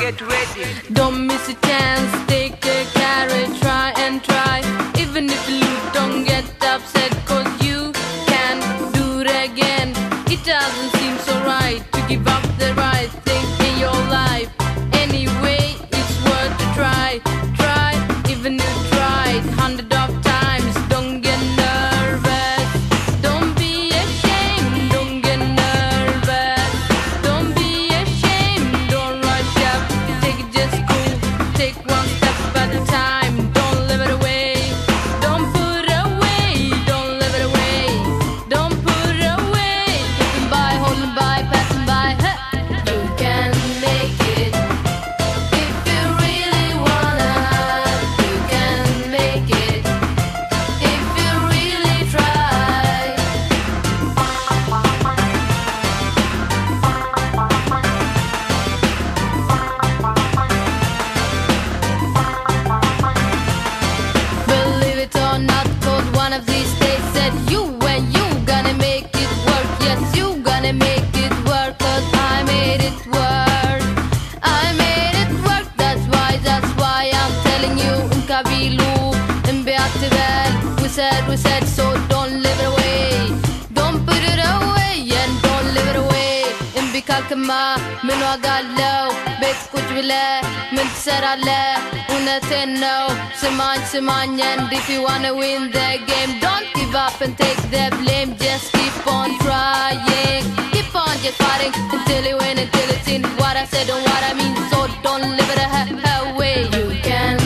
get ready. Don't miss a chance, take a carrot, try and try. Even if you lose, don't get upset, cause you can do it again. It doesn't seem so right to give up the right thing in your life. Anyway, it's worth a try. Try, even if you tried 100 of times. Don't get nervous, don't be ashamed. Don't get nervous, don't be ashamed. Don't rush up, take it just cool. Take one step at a time. Don't live it away, don't put it away. Don't live it away, don't put it away. Looking by, holding by, passing by. Huh. You can make it if you really wanna. You can make it if you really try. Believe it or not, cause one of these days said you and you gonna make it work. Yes, you gonna make it work, cause I made it work. I made it work, that's why I'm telling you. In Kabilu, in Beatibel, we said, so don't live it away. Don't put it away, and don't live it away. In Bikalkama, min wagallaw, bet kuch bile, min tsarale, unatin no. Siman, and if you wanna win the game, don't give up and take the blame. Just keep on trying, keep on just fighting until you win, until it's in what I said and what I mean. So don't live it away. You can